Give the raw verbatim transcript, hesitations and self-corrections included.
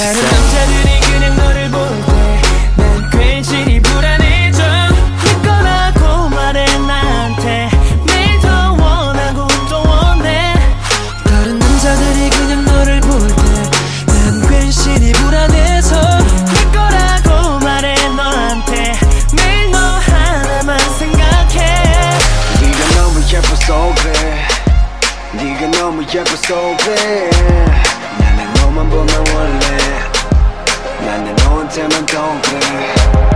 다른 남자들이 그냥 너를 볼 때 난 괜시리 불안해져. 네 거라고 말해 나한테 매일 더 원하고 또 원해. 다른 남자들이 그냥 너를 볼 때 난 괜시리 불안해서 네 거라고 말해 너한테 매일 너 하나만 생각해. 네가 너무 예뻐서 그래. 네가 너무 예뻐서 그래. 나는 너만 보면 원래 나는 너한테만 더 그래.